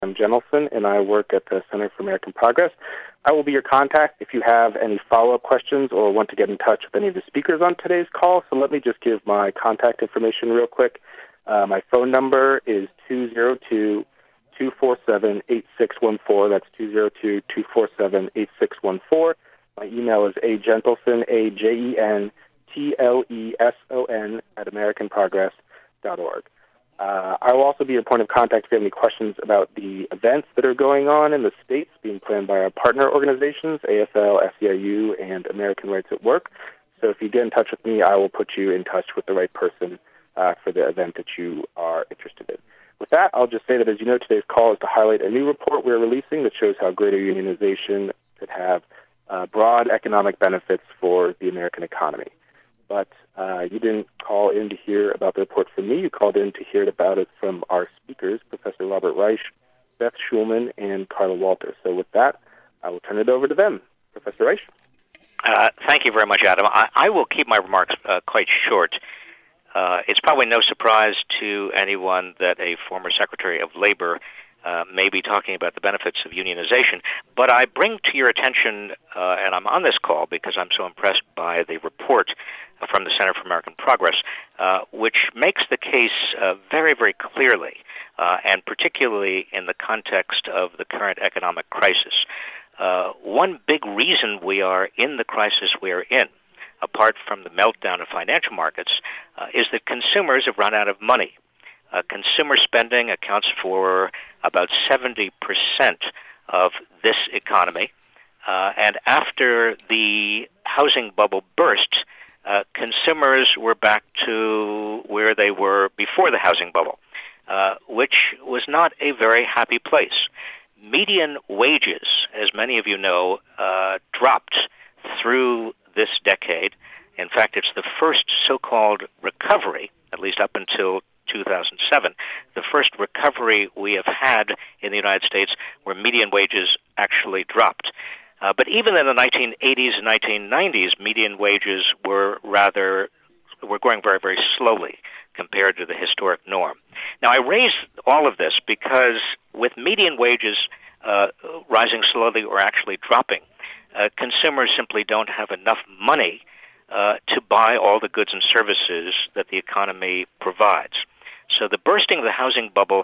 I'm Jenelson, and I work at the Center for American Progress. I will be your contact if you have any follow-up questions or want to get in touch with any of the speakers on today's call. So let me just give my contact information real quick. My phone number is 202-247-8614. That's 202-247-8614. My email is ajentelson, AJENTLESON, @AmericanProgress.org. I will also be your point of contact if you have any questions about the events that are going on in the states being planned by our partner organizations, AFL, SEIU, and American Rights at Work. So if you get in touch with me, I will put you in touch with the right person for the event that you are interested in. With that, I'll just say that, as you know, today's call is to highlight a new report we're releasing that shows how greater unionization could have broad economic benefits for the American economy. But you didn't call in to hear about the report from me. You called in to hear about it from our speakers, Professor Robert Reich, Beth Schulman, and Carla Walter. So with that, I will turn it over to them. Professor Reich? Thank you very much, Adam. I will keep my remarks quite short. It's probably no surprise to anyone that a former Secretary of Labor may be talking about the benefits of unionization, but I bring to your attention, and I'm on this call because I'm so impressed by the report from the Center for American Progress, which makes the case very, very clearly, and particularly in the context of the current economic crisis. One big reason we are in the crisis we are in, apart from the meltdown of financial markets, is that consumers have run out of money. Consumer spending accounts for about 70% of this economy. And after the housing bubble burst, consumers were back to where they were before the housing bubble, which was not a very happy place. Median wages, as many of you know, dropped through this decade. In fact, it's the first so-called recovery, at least up until 2007, the first recovery we have had in the United States where median wages actually dropped. But even in the 1980s and 1990s, median wages were growing very, very slowly compared to the historic norm. Now, I raise all of this because with median wages rising slowly or actually dropping, consumers simply don't have enough money to buy all the goods and services that the economy provides. So the bursting of the housing bubble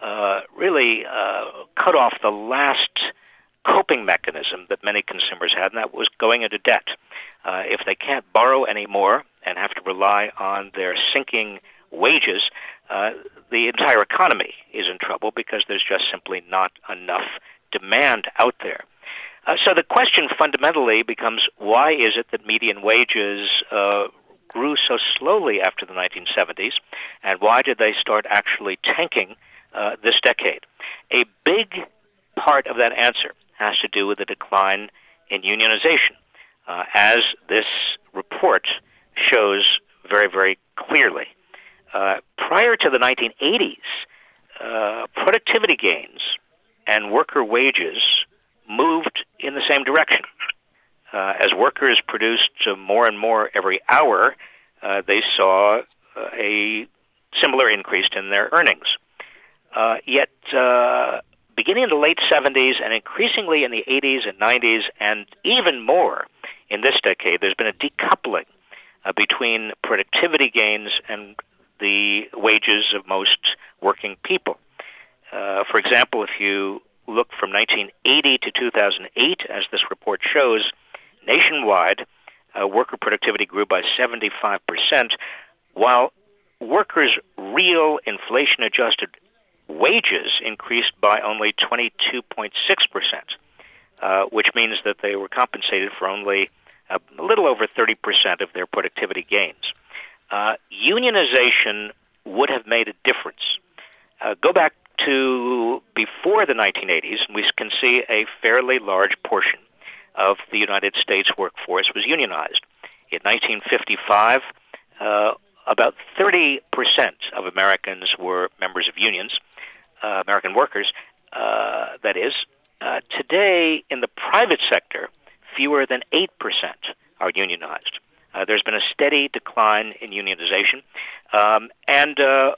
really cut off the last coping mechanism that many consumers had, and that was going into debt. If they can't borrow anymore and have to rely on their sinking wages, the entire economy is in trouble because there's just simply not enough demand out there. So the question fundamentally becomes, why is it that median wages grew so slowly after the 1970s, and why did they start actually tanking this decade? A big part of that answer has to do with the decline in unionization, as this report shows very, very clearly. Prior to the 1980s, productivity gains and worker wages moved in the same direction. As workers produced more and more every hour, they saw a similar increase in their earnings. Yet, beginning in the late 70s and increasingly in the 80s and 90s, and even more in this decade, there's been a decoupling between productivity gains and the wages of most working people. For example, if you look from 1980 to 2008, as this report shows, nationwide, worker productivity grew by 75%, while workers' real inflation-adjusted wages increased by only 22.6%, which means that they were compensated for only a little over 30% of their productivity gains. Unionization would have made a difference. Go back to before the 1980s, and we can see a fairly large portion of the United States workforce was unionized. In 1955, about 30% of Americans were members of unions, American workers, that is. Today, in the private sector, fewer than 8% are unionized. There's been a steady decline in unionization, and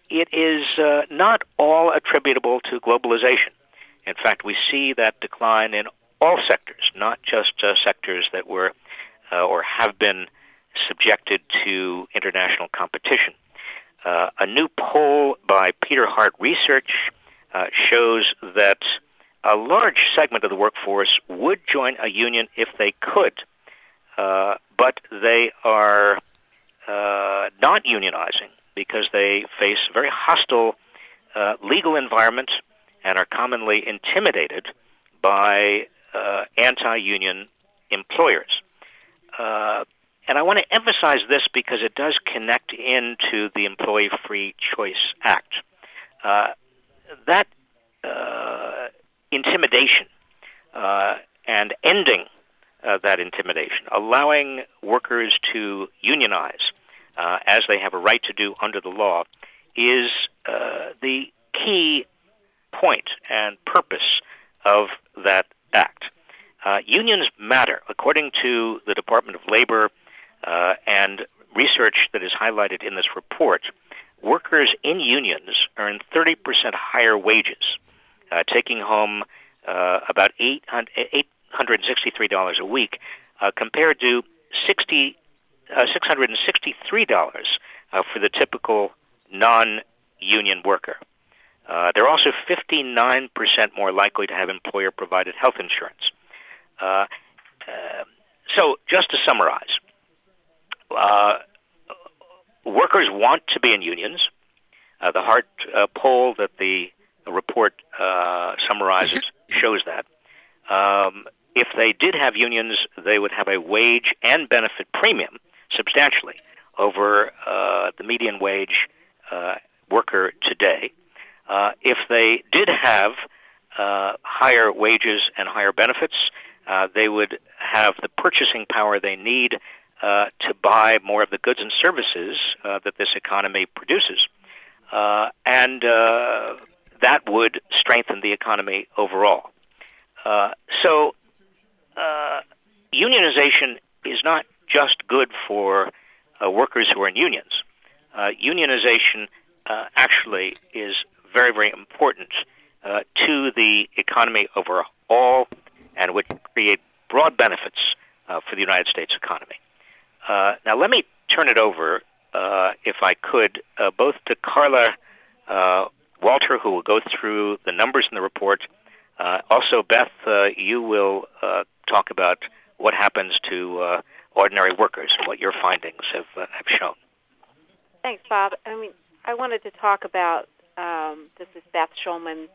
it is not all attributable to globalization. In fact, we see that decline in all sectors, not just sectors that were or have been subjected to international competition. A new poll by Peter Hart Research shows that a large segment of the workforce would join a union if they could, but they are not unionizing because they face a very hostile legal environment and are commonly intimidated by anti-union employers. And I want to emphasize this because it does connect into the Employee Free Choice Act. That intimidation and ending that intimidation, allowing workers to unionize as they have a right to do under the law, is the key point and purpose of that act. Unions matter. According to the Department of Labor and research that is highlighted in this report, workers in unions earn 30% higher wages, taking home about $863 a week, compared to $663 for the typical non-union worker. They're also 59% more likely to have employer-provided health insurance. So, just to summarize, workers want to be in unions. The Hart poll that the report summarizes shows that. If they did have unions, they would have a wage and benefit premium substantially over the median wage worker today. If they did have higher wages and higher benefits, they would have the purchasing power they need to buy more of the goods and services that this economy produces. And that would strengthen the economy overall. So unionization is not just good for workers who are in unions. Unionization actually is very, very important to the economy overall and would create broad benefits for the United States economy. Now, let me turn it over, if I could, both to Carla Walter, who will go through the numbers in the report. Also, Beth, you will talk about what happens to ordinary workers and what your findings have shown. Thanks, Bob. I wanted to talk about, this is Beth Schulman.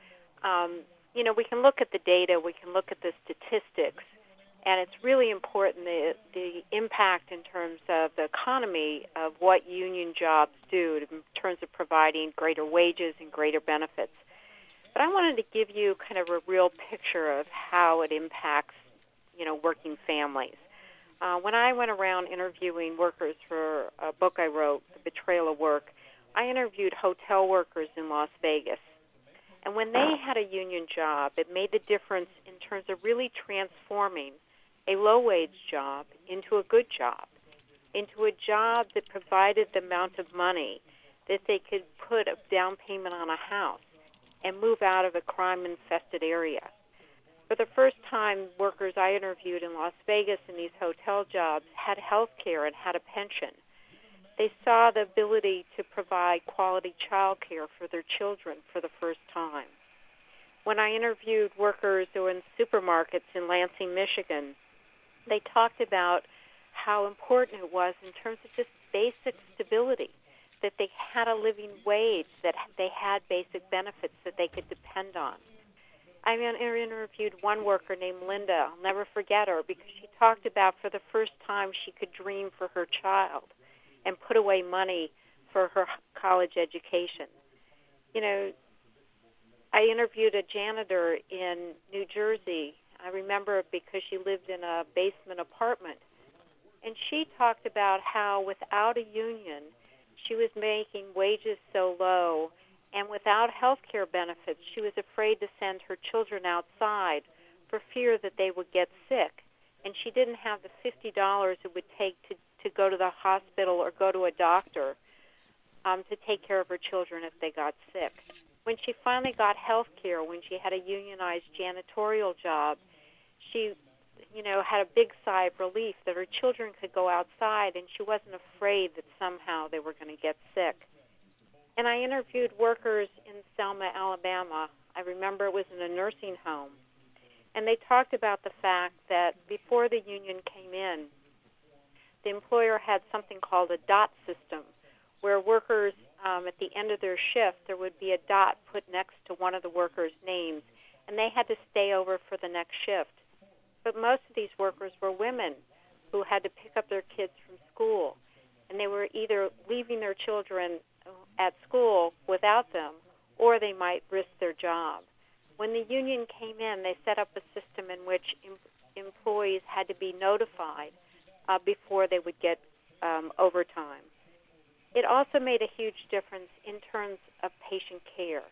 We can look at the data, we can look at the statistics, and it's really important the impact in terms of the economy of what union jobs do in terms of providing greater wages and greater benefits. But I wanted to give you kind of a real picture of how it impacts, working families. When I went around interviewing workers for a book I wrote, The Betrayal of Work, I interviewed hotel workers in Las Vegas. And when they had a union job, it made the difference in terms of really transforming a low-wage job into a good job, into a job that provided the amount of money that they could put a down payment on a house and move out of a crime-infested area. For the first time, workers I interviewed in Las Vegas in these hotel jobs had health care and had a pension. They saw the ability to provide quality child care for their children for the first time. When I interviewed workers who were in supermarkets in Lansing, Michigan, they talked about how important it was in terms of just basic stability, that they had a living wage, that they had basic benefits that they could depend on. I interviewed one worker named Linda. I'll never forget her because she talked about for the first time she could dream for her child and put away money for her college education. I interviewed a janitor in New Jersey. I remember it because she lived in a basement apartment. And she talked about how without a union, she was making wages so low, and without health care benefits, she was afraid to send her children outside for fear that they would get sick. And she didn't have the $50 it would take to go to the hospital or go to a doctor. to take care of her children if they got sick. When she finally got health care, when she had a unionized janitorial job, she had a big sigh of relief that her children could go outside and she wasn't afraid that somehow they were going to get sick. And I interviewed workers in Selma, Alabama. I remember it was in a nursing home. And they talked about the fact that before the union came in, the employer had something called a dot system, where workers, at the end of their shift, there would be a dot put next to one of the workers' names, and they had to stay over for the next shift. But most of these workers were women who had to pick up their kids from school, and they were either leaving their children at school without them, or they might risk their job. When the union came in, they set up a system in which employees had to be notified before they would get overtime. It also made a huge difference in terms of patient care.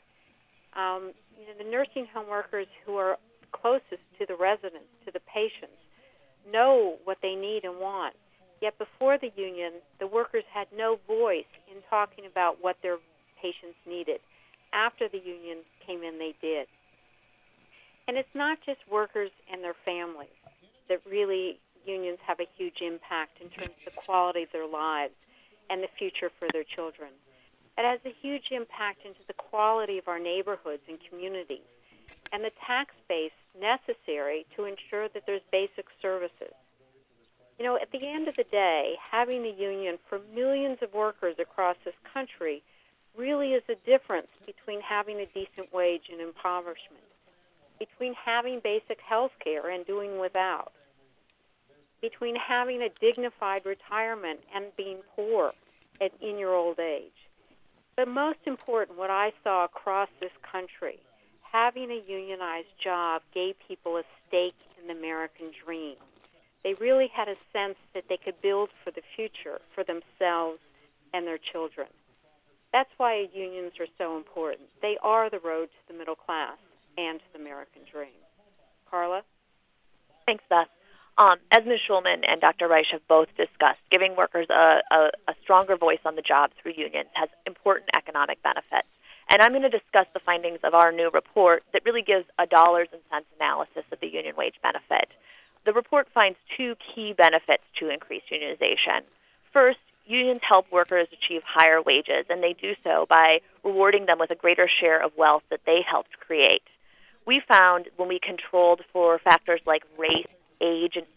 The nursing home workers who are closest to the residents, to the patients, know what they need and want. Yet before the union, the workers had no voice in talking about what their patients needed. After the union came in, they did. And it's not just workers and their families that really unions have a huge impact in terms of the quality of their lives and the future for their children. It has a huge impact into the quality of our neighborhoods and communities and the tax base necessary to ensure that there's basic services. At the end of the day, having a union for millions of workers across this country really is a difference between having a decent wage and impoverishment, between having basic health care and doing without, between having a dignified retirement and being poor in your old age. But most important, what I saw across this country, having a unionized job gave people a stake in the American dream. They really had a sense that they could build for the future for themselves and their children. That's why unions are so important. They are the road to the middle class and to the American dream. Carla? Thanks, Beth. As Ms. Schulman and Dr. Reich have both discussed, giving workers a stronger voice on the job through unions has important economic benefits. And I'm going to discuss the findings of our new report that really gives a dollars and cents analysis of the union wage benefit. The report finds two key benefits to increased unionization. First, unions help workers achieve higher wages, and they do so by rewarding them with a greater share of wealth that they helped create. We found when we controlled for factors like race, age, and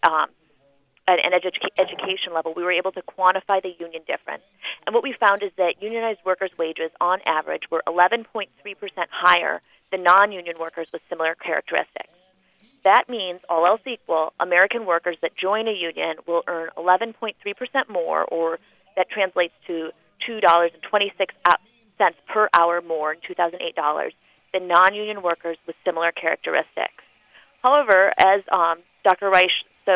education level, we were able to quantify the union difference. And what we found is that unionized workers' wages, on average, were 11.3% higher than non-union workers with similar characteristics. That means, all else equal, American workers that join a union will earn 11.3% more, or that translates to $2.26 per hour more in 2008 dollars than non-union workers with similar characteristics. However, as Dr. Reich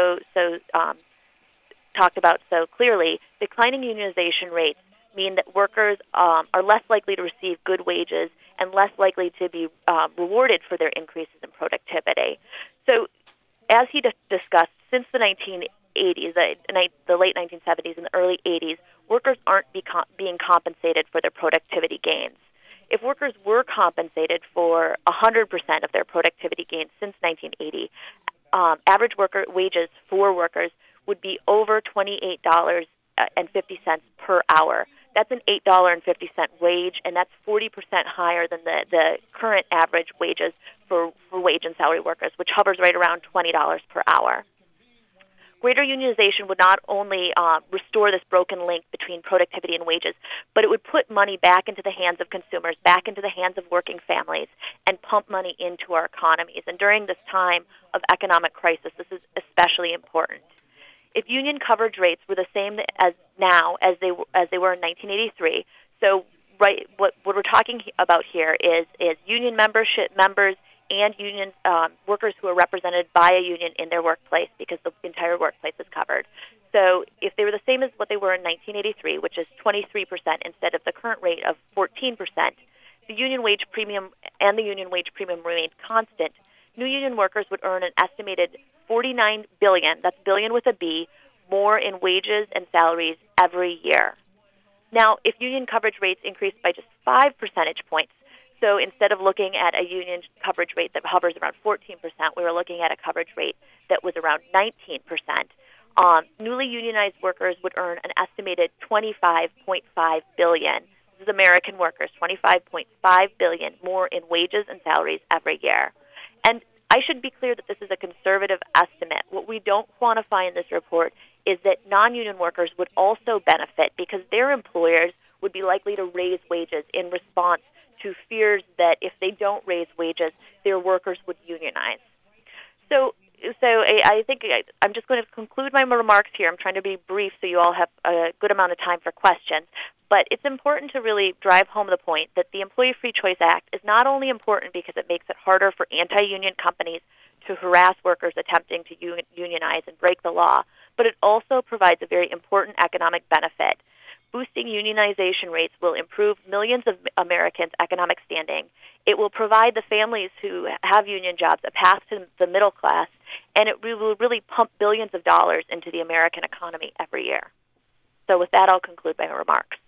talked about so clearly, declining unionization rates mean that workers are less likely to receive good wages and less likely to be rewarded for their increases in productivity. So, as he discussed, since the 1980s, the late 1970s and the early 80s, workers aren't being compensated for their productivity gains. If workers were compensated for 100% of their productivity gains since 1980, average worker wages for workers would be over $28.50 per hour. That's an $8.50 wage, and that's 40% higher than the current average wages for wage and salary workers, which hovers right around $20 per hour. Greater unionization would not only restore this broken link between productivity and wages, but it would put money back into the hands of consumers, back into the hands of working families, and pump money into our economies. And during this time of economic crisis, this is especially important. If union coverage rates were the same as now as they were in 1983, so what we're talking about here is union members and union workers who are represented by a union in their workplace, because the entire workplace is covered. So if they were the same as what they were in 1983, which is 23% instead of the current rate of 14%, the union wage premium remained constant. New union workers would earn an estimated $49 billion, that's billion with a B, more in wages and salaries every year. Now, if union coverage rates increased by just 5 percentage points, so instead of looking at a union coverage rate that hovers around 14%, we were looking at a coverage rate that was around 19%. Newly unionized workers would earn an estimated $25.5 billion. This is American workers, $25.5 billion more in wages and salaries every year. And I should be clear that this is a conservative estimate. What we don't quantify in this report is that non-union workers would also benefit because their employers would be likely to raise wages in response to fears that if they don't raise wages, their workers would unionize. So I think I'm just going to conclude my remarks here. I'm trying to be brief so you all have a good amount of time for questions. But it's important to really drive home the point that the Employee Free Choice Act is not only important because it makes it harder for anti-union companies to harass workers attempting to unionize and break the law, but it also provides a very important economic benefit. Boosting unionization rates will improve millions of Americans' economic standing. It will provide the families who have union jobs a path to the middle class, and it will really pump billions of dollars into the American economy every year. So with that, I'll conclude my remarks.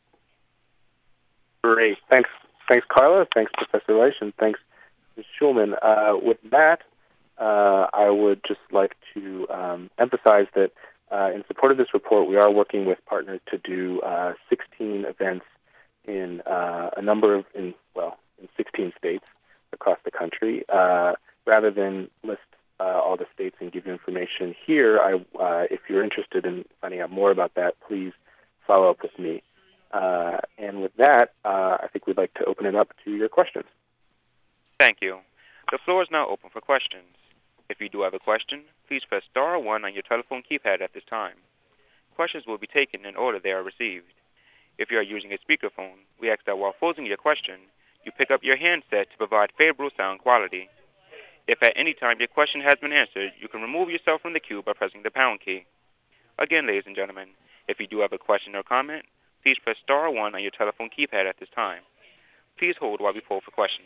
Great. Thanks, Carla. Thanks, Professor Leish, and thanks, Ms. Schulman. With that, I would just like to emphasize that in support of this report, we are working with partners to do 16 events in in 16 states across the country. Rather than list all the states and give you information here, if you're interested in finding out more about that, please follow up with me. And with that, I think we'd like to open it up to your questions. Thank you. The floor is now open for questions. If you do have a question, please press star 1 on your telephone keypad at this time. Questions will be taken in order they are received. If you are using a speakerphone, we ask that while posing your question, you pick up your handset to provide favorable sound quality. If at any time your question has been answered, you can remove yourself from the queue by pressing the pound key. Again, ladies and gentlemen, if you do have a question or comment, please press star 1 on your telephone keypad at this time. Please hold while we poll for questions.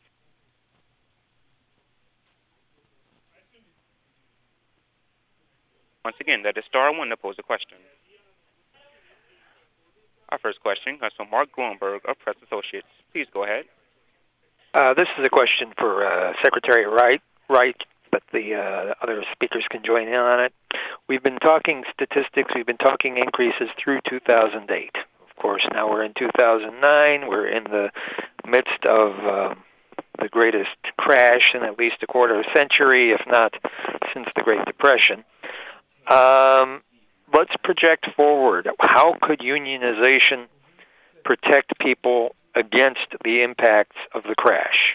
Once again, that is star 1 to pose a question. Our first question comes from Mark Gruenberg of Press Associates. Please go ahead. This is a question for Secretary Wright, but the other speakers can join in on it. We've been talking statistics. We've been talking increases through 2008. Of course, now we're in 2009. We're in the midst of the greatest crash in at least a quarter of a century, if not since the Great Depression. Let's project forward. How could unionization protect people against the impacts of the crash?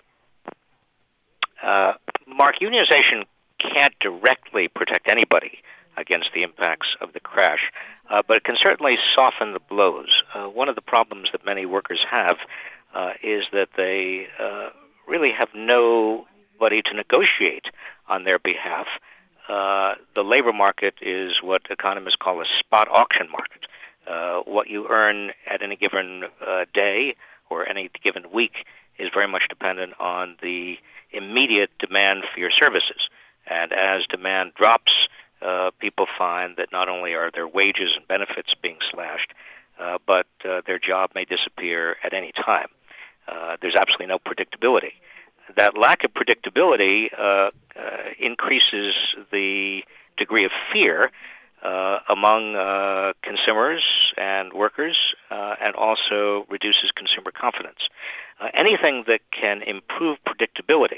Mark, unionization can't directly protect anybody against the impacts of the crash, but it can certainly soften the blows. One of the problems that many workers have is that they really have nobody to negotiate on their behalf. The labor market is what economists call a spot auction market. What you earn at any given day or any given week is very much dependent on the immediate demand for your services. And as demand drops, people find that not only are their wages and benefits being slashed, but their job may disappear at any time. There's absolutely no predictability. That lack of predictability increases the degree of fear among consumers and workers, and also reduces consumer confidence. Anything that can improve predictability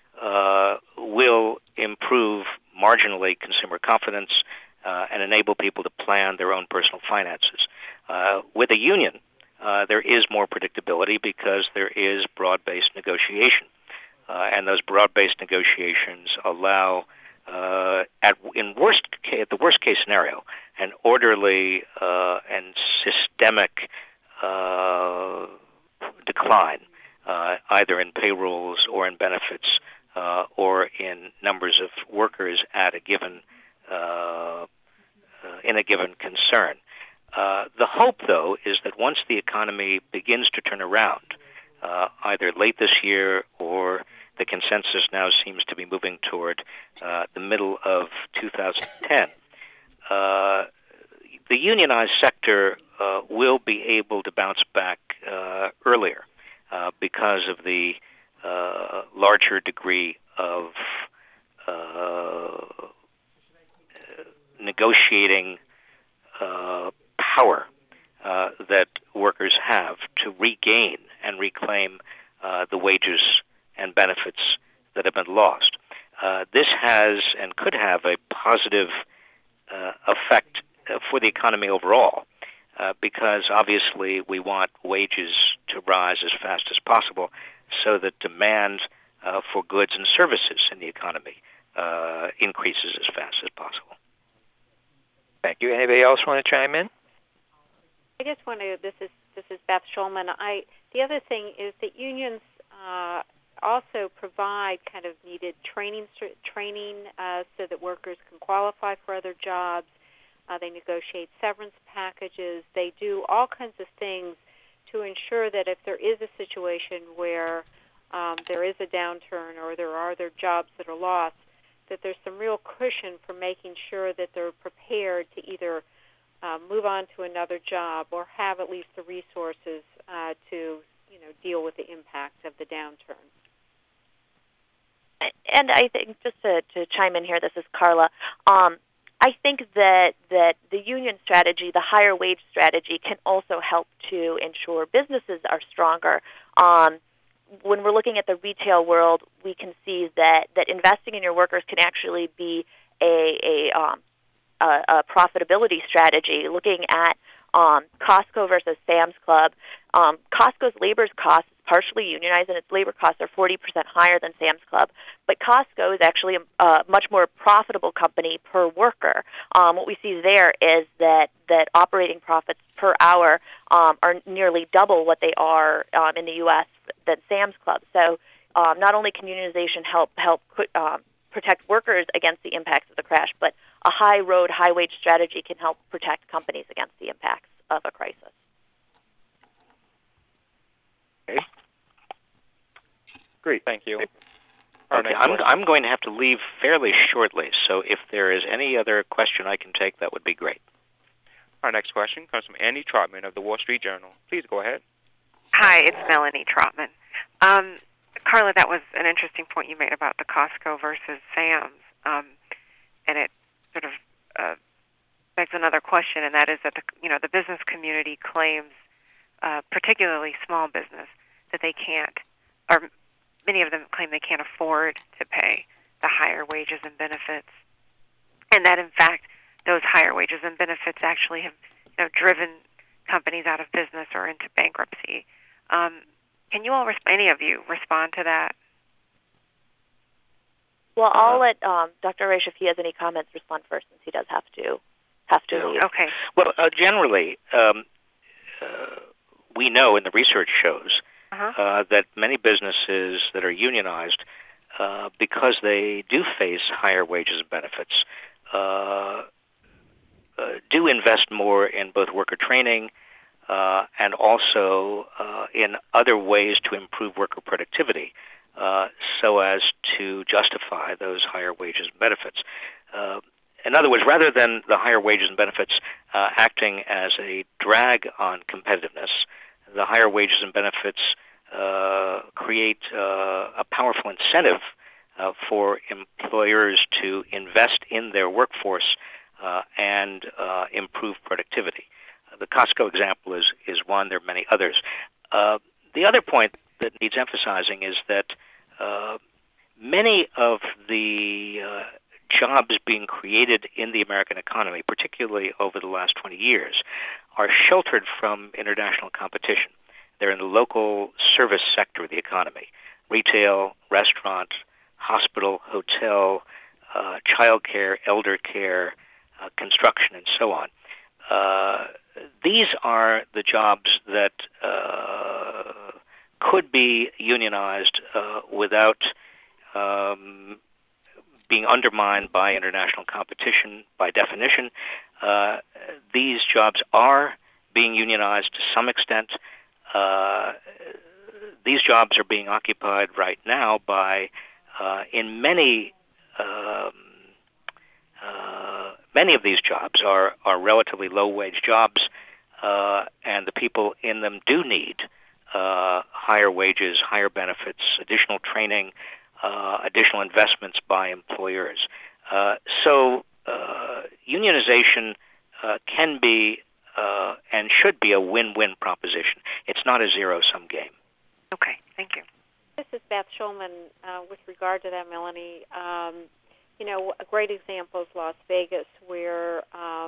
will improve marginally consumer confidence and enable people to plan their own personal finances. With a union, there is more predictability because there is broad-based negotiation. And those broad-based negotiations allow, at the worst-case scenario, an orderly and systemic decline, either in payrolls or in benefits or in numbers of workers at a given in a given concern. The hope, though, is that once the economy begins to turn around, either late this year or the consensus now seems to be moving toward the middle of 2010, the unionized sector will be able to bounce back earlier because of the larger degree of negotiating power that workers have to regain and reclaim the wages and benefits that have been lost. This has and could have a positive effect for the economy overall, because obviously we want wages to rise as fast as possible so that demand for goods and services in the economy increases as fast as possible. Thank you. Anybody else want to chime in? I just want to. This is Beth Schulman. The other thing is that unions also provide kind of needed training so that workers can qualify for other jobs. They negotiate severance packages. They do all kinds of things to ensure that if there is a situation where there is a downturn or there are other jobs that are lost, that there's some real cushion for making sure that they're prepared to either move on to another job or have at least the resources to deal with the impact of the downturn. And I think, just to chime in here, this is Carla. I think that the union strategy, the higher wage strategy, can also help to ensure businesses are stronger. When we're looking at the retail world, we can see that investing in your workers can actually be a profitability strategy. Looking at Costco versus Sam's Club, Costco's labor costs is partially unionized, and its labor costs are 40% higher than Sam's Club. But Costco is actually a much more profitable company per worker. What we see there is that operating profits per hour are nearly double what they are in the U.S. than Sam's Club. So not only can unionization help protect workers against the impacts of the crash, but a high wage strategy can help protect companies against the impacts of a crisis. Okay. Great, thank you. Okay, I'm going to have to leave fairly shortly, so if there is any other question I can take, that would be great. Our next question comes from Andy Trotman of the Wall Street Journal. Please go ahead. Hi, it's Melanie Trotman. Carla, that was an interesting point you made about the Costco versus Sam's, and it sort of begs another question, and that is that the business community claims, particularly small business, that they can't, or many of them claim they can't afford to pay the higher wages and benefits, and that in fact those higher wages and benefits actually have driven companies out of business or into bankruptcy. Can you all, any of you, respond to that? Well, I'll let Dr. Reich, if he has any comments, respond first, since he does have to leave. Okay. Well, generally, we know, and the research shows, that many businesses that are unionized, because they do face higher wages and benefits, do invest more in both worker training and also in other ways to improve worker productivity so as to justify those higher wages and benefits. In other words, rather than the higher wages and benefits acting as a drag on competitiveness, the higher wages and benefits create a powerful incentive for employers to invest in their workforce and improve productivity. The Costco example is one. There are many others. The other point that needs emphasizing is that many of the jobs being created in the American economy, particularly over the last 20 years, are sheltered from international competition. They're in the local service sector of the economy: retail, restaurant, hospital, hotel, childcare, elder care, construction, and so on. These are the jobs that could be unionized without being undermined by international competition. By definition, these jobs are being unionized to some extent. These jobs are being occupied right now by, in many many of these jobs are relatively low-wage jobs, and the people in them do need higher wages, higher benefits, additional training, additional investments by employers. So unionization can be and should be a win-win proposition. It's not a zero-sum game. Okay, thank you. This is Beth Schulman. With regard to that, Melanie, a great example is Las Vegas, where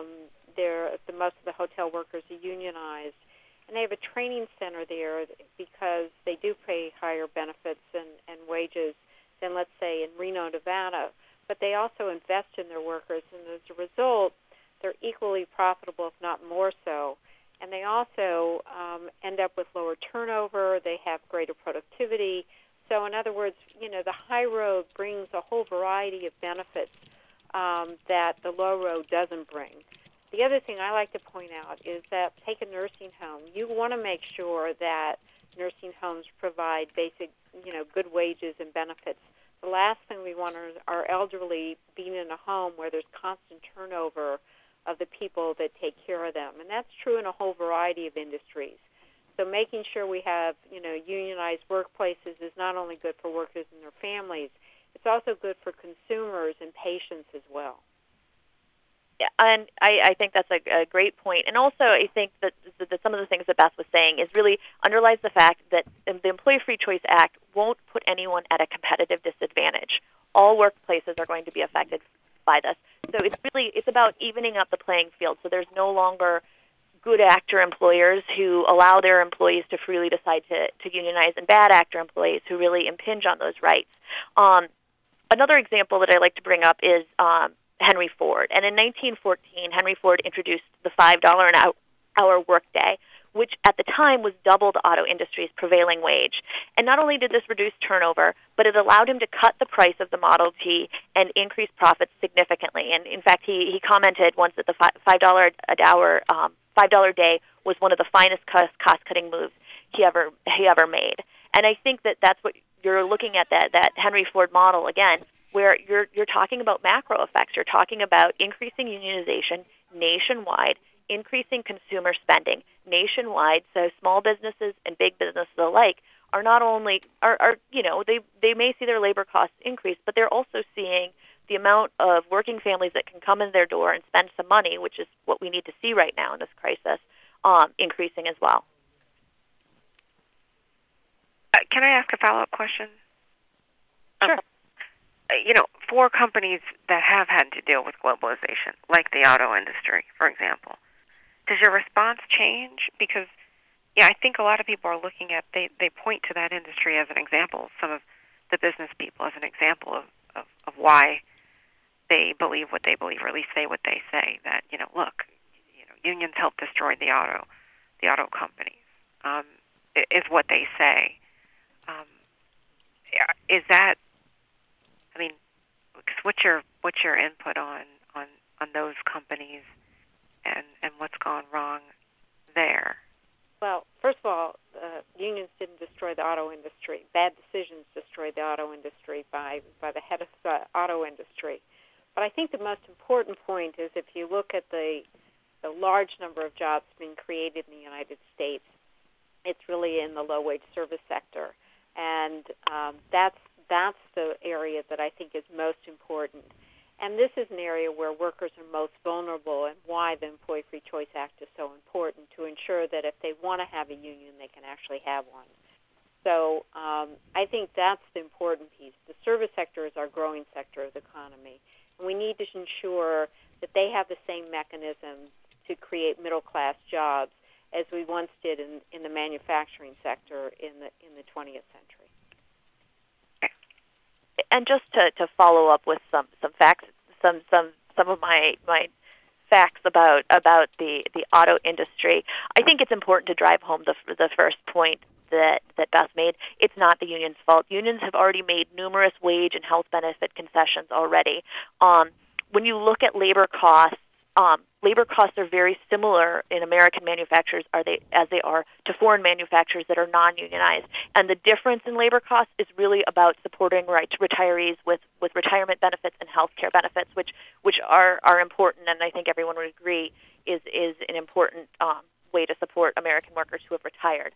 most of the hotel workers are unionized, and they have a training center there because they do pay higher benefits and wages than, let's say, in Reno, Nevada. But they also invest in their workers, and as a result, they're equally profitable, if not more so. And they also end up with lower turnover. They have greater productivity. So, in other words, the high road brings a whole variety of benefits that the low road doesn't bring. The other thing I like to point out is that take a nursing home. You want to make sure that nursing homes provide basic, good wages and benefits. The last thing we want are our elderly being in a home where there's constant turnover of the people that take care of them. And that's true in a whole variety of industries. So making sure we have, unionized workplaces is not only good for workers and their families, it's also good for consumers and patients as well. Yeah, and I think that's a great point. And also I think that some of the things that Beth was saying is really underlies the fact that the Employee Free Choice Act won't put anyone at a competitive disadvantage. All workplaces are going to be affected by this. So it's about evening up the playing field. So there's no longer good actor employers who allow their employees to freely decide to unionize, and bad actor employees who really impinge on those rights. Another example that I like to bring up is Henry Ford. And in 1914, Henry Ford introduced the $5 an hour workday, which at the time was double the auto industry's prevailing wage. And not only did this reduce turnover, but it allowed him to cut the price of the Model T and increase profits significantly. And in fact, he commented once that the $5 an hour, $5 day was one of the finest cost-cutting moves he ever made. And I think that's what you're looking at, that Henry Ford model again, where you're talking about macro effects. You're talking about increasing unionization nationwide, increasing consumer spending nationwide, so small businesses and big businesses alike are not only they may see their labor costs increase, but they're also seeing the amount of working families that can come in their door and spend some money, which is what we need to see right now in this crisis, increasing as well. Can I ask a follow-up question? Sure. For companies that have had to deal with globalization, like the auto industry, for example, does your response change? Because, I think a lot of people are looking at, they point to that industry as an example, some of the business people as an example of why they believe what they believe, or at least say what they say, that, look, unions help destroy the auto companies, is what they say. Is that, what's your input on those companies and what's gone wrong there? Well, first of all, unions didn't destroy the auto industry. Bad decisions destroyed the auto industry by the head of the auto industry. But I think the most important point is if you look at the large number of jobs being created in the United States, it's really in the low-wage service sector. And that's the area that I think is most important. And this is an area where workers are most vulnerable, and why the Employee Free Choice Act is so important, to ensure that if they want to have a union, they can actually have one. So I think that's the important piece. The service sector is our growing sector of the economy, and we need to ensure that they have the same mechanisms to create middle-class jobs as we once did in the manufacturing sector in the 20th century. And just to follow up with some facts, some of my facts about the auto industry, I think it's important to drive home the first point that Beth made. It's not the union's fault. Unions have already made numerous wage and health benefit concessions already. When you look at labor costs are very similar in American manufacturers as they are to foreign manufacturers that are non-unionized. And the difference in labor costs is really about supporting retirees with retirement benefits and health care benefits, which which are important, and I think everyone would agree is an important way to support American workers who have retired.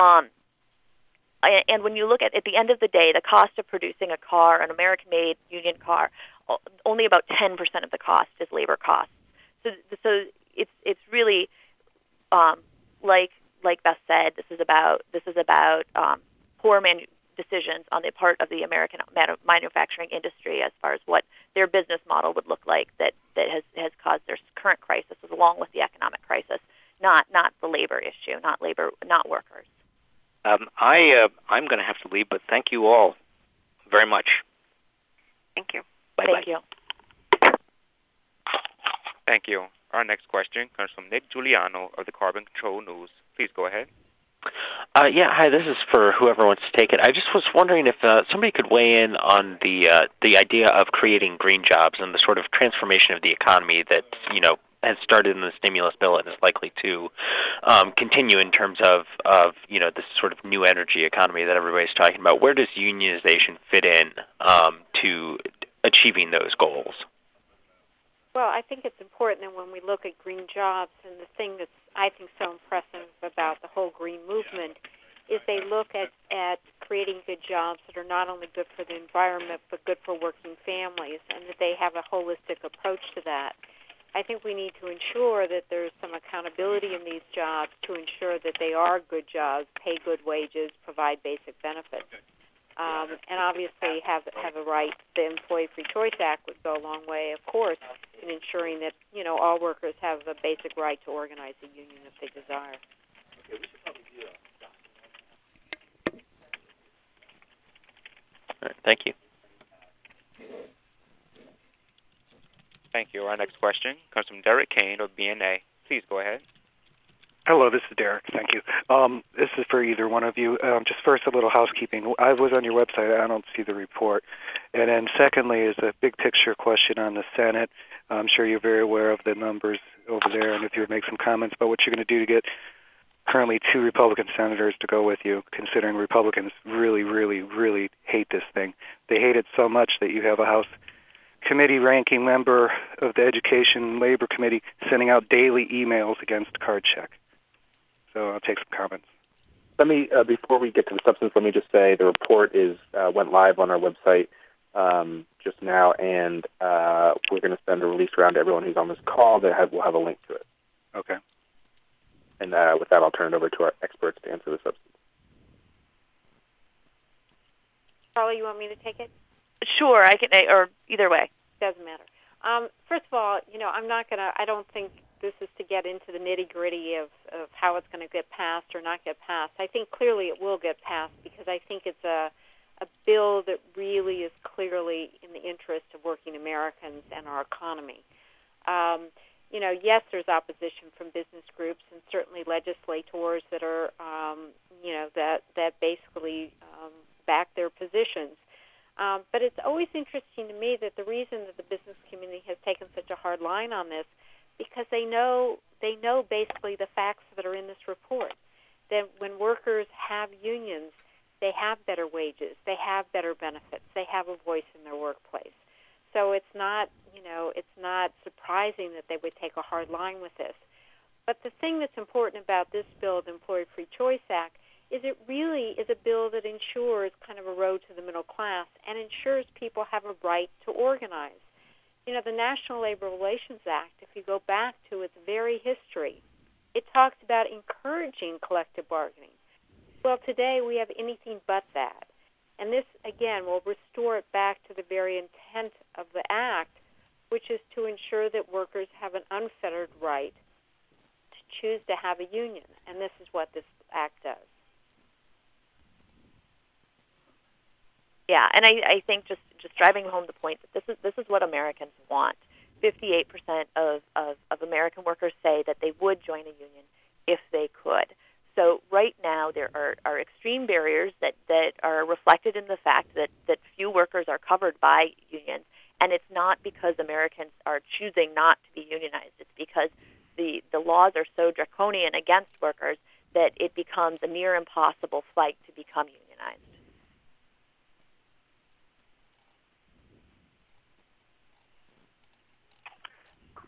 And when you look at the end of the day, the cost of producing a car, an American-made union car, only about 10% of the cost is labor costs. So it's really like Beth said, this is about poor decisions on the part of the American manufacturing industry as far as what their business model would look like that has caused their current crisis, along with the economic crisis, not the labor issue, not workers. I'm going to have to leave, but thank you all very much. Thank you. Bye-bye. Thank you. Thank you. Our next question comes from Nick Giuliano of the Carbon Control News. Please go ahead. Hi, this is for whoever wants to take it. I just was wondering if somebody could weigh in on the idea of creating green jobs and the sort of transformation of the economy that, has started in the stimulus bill and is likely to continue in terms of this sort of new energy economy that everybody's talking about. Where does unionization fit in to achieving those goals? Well, I think it's important that when we look at green jobs, and the thing that's, I think, so impressive about the whole green movement is they look at creating good jobs that are not only good for the environment but good for working families, and that they have a holistic approach to that. I think we need to ensure that there's some accountability in these jobs to ensure that they are good jobs, pay good wages, provide basic benefits. And obviously have a right. The Employee Free Choice Act would go a long way, of course, in ensuring that all workers have a basic right to organize a union if they desire. All right, thank you. Thank you. Our next question comes from Derek Kane of BNA. Please go ahead. Hello, this is Derek. Thank you. This is for either one of you. Just first, a little housekeeping. I was on your website. I don't see the report. And then secondly is a big picture question on the Senate. I'm sure you're very aware of the numbers over there, and if you would make some comments about what you're going to do to get currently 2 Republican senators to go with you, considering Republicans really, really, really hate this thing. They hate it so much that you have a House committee ranking member of the Education Labor Committee sending out daily emails against card check. So I'll take some comments. Let me, before we get to the substance, let me just say the report went live on our website just now, and we're going to send a release around to everyone who's on this call that will have a link to it. Okay. And with that, I'll turn it over to our experts to answer the substance. Charlie, you want me to take it? Sure, I can, or either way. Doesn't matter. First of all, I don't think this is to get into the nitty-gritty of how it's going to get passed or not get passed. I think clearly it will get passed because I think it's a bill that really is clearly in the interest of working Americans and our economy. Yes, there's opposition from business groups and certainly legislators that are, that basically back their positions. But it's always interesting to me that the reason that the business community has taken such a hard line on this, because they know basically the facts that are in this report, that when workers have unions, they have better wages, they have better benefits, they have a voice in their workplace. So it's not surprising that they would take a hard line with this. But the thing that's important about this bill, the Employee Free Choice Act, is it really is a bill that ensures kind of a road to the middle class and ensures people have a right to organize. The National Labor Relations Act, if you go back to its very history, it talks about encouraging collective bargaining. Well, today we have anything but that. And this, again, will restore it back to the very intent of the Act, which is to ensure that workers have an unfettered right to choose to have a union. And this is what this Act does. Yeah, and I think just driving home the point that this is what Americans want. 58% of American workers say that they would join a union if they could. So right now there are extreme barriers that are reflected in the fact that few workers are covered by unions, and it's not because Americans are choosing not to be unionized. It's because the laws are so draconian against workers that it becomes a near impossible fight to become unionized.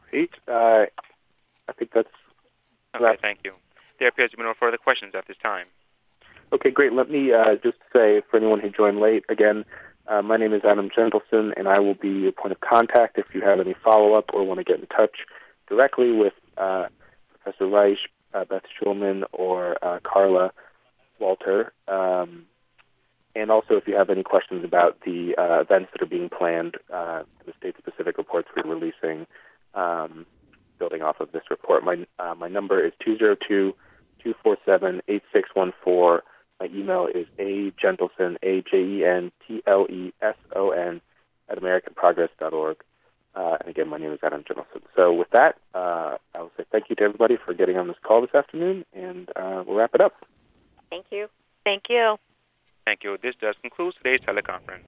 Great. I think that's... Okay, thank you. There appears to be no further questions at this time. Okay, great. Let me just say, for anyone who joined late, again, my name is Adam Gentleson, and I will be your point of contact if you have any follow-up or want to get in touch directly with Professor Reich, Beth Schulman, or Carla Walter. And also, if you have any questions about the events that are being planned, the state-specific reports we're releasing, building off of this report, my number is 202-247-8614. My email is agentleson, AJENTLESON, @AmericanProgress.org. And again, my name is Adam Gentleson. So with that, I will say thank you to everybody for getting on this call this afternoon, and we'll wrap it up. Thank you. Thank you. Thank you. This does conclude today's teleconference.